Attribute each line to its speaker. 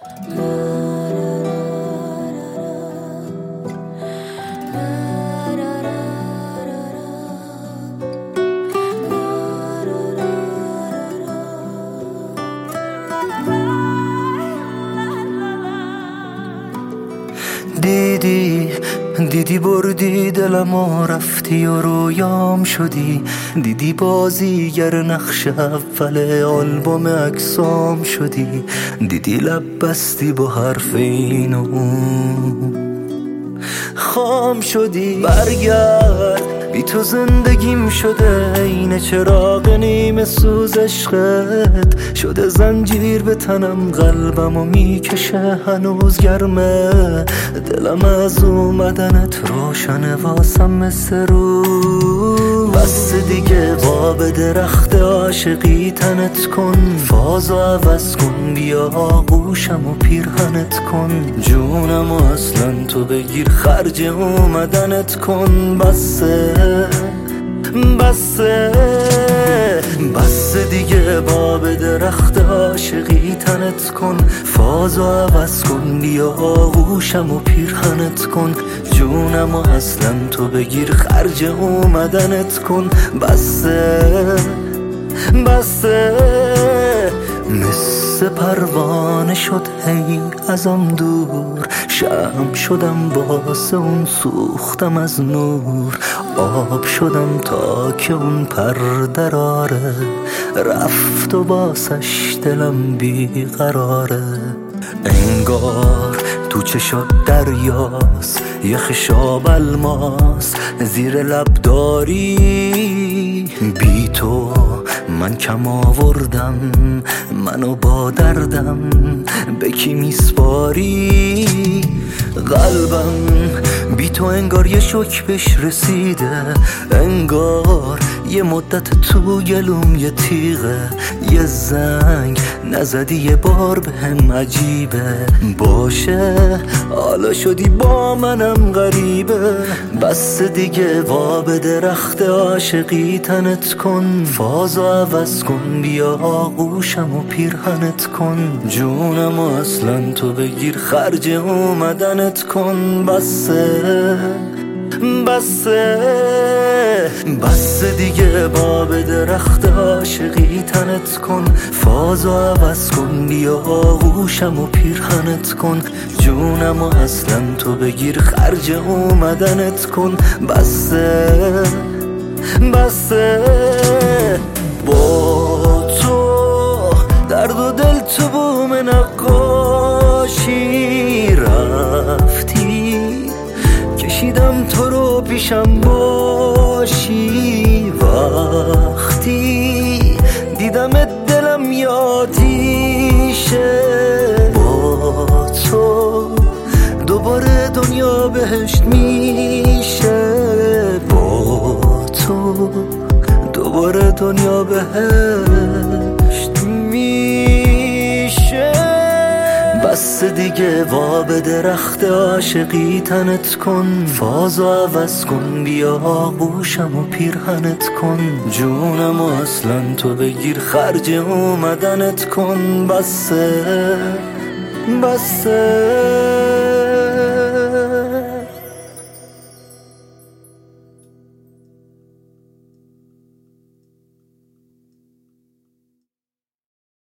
Speaker 1: دیدی بردی دلم و رفتی و رویام شدی. دیدی بازیگر نقش اول آلبوم عکسام شدی. دیدی لب بستی با حرف این و اون خام شدی. برگرد بی تو زندگیم شده عین چراغ نیمه سوز عشقت شده. زنجیر به تنم قلبم و میکشه هنوز گرمه. دلم از اومدنت روشنه واسم مثل روز. بس دیگه باب درخت عاشقی تنت کن. فازو عوض کن بیا آغوشم و پیرهنت کن. جونم و اصلا تو بگیر خرج اومدنت کن. بس دیگه باب درخت عاشقی تنت کن. فازو عوض کن بیا آغوشم و پیرهنت کن. جونم و اصلا تو بگیر خرج اومدنت کن. بسه مثل پروانه شد هی ازم دور. شمع شدم واسه اون سوختم از نور. آب شدم تا که اون پردراره رفت و باسش دلم بیقراره. انگار تو چشات دریاست یه خشاب الماس زیر لب داری. بی تو من کم آوردم منو با دردم به کی میسپاری. قلبم بی تو انگار یه شوک بهش رسیده. انگار یه مدت تو گلوم یه تیغه. یه زنگ نزدی یه بار بهم عجیبه. باشه حالا شدی با منم غریبه. بس دیگه باب درخت عاشقی تنت کن. فازو عوض کن بیا آغوشم و پیرهنت کن. جونم و اصلا تو بگیر خرج اومدنت کن. بس دیگه باب درخت عاشقی تنت کن. فازو عوض کن بیا آغوشم و پیرهنت کن. جونم و اصلا تو بگیر خرج اومدنت کن. بسه با تو درد و دل تو بوم نقاشی رفتی. کشیدم تو رو پیشم باشی. وقتی دیدم دلم یادیشه. با تو دوباره دنیا بهشت میشه. با تو دوباره دنیا بهشت میشه. بس دیگه باب درخت عاشقی تنت کن. فازو عوض کن بیا آغوشم و پیرهنت کن. جونم و اصلا تو بگیر خرج اومدنت کن. بسه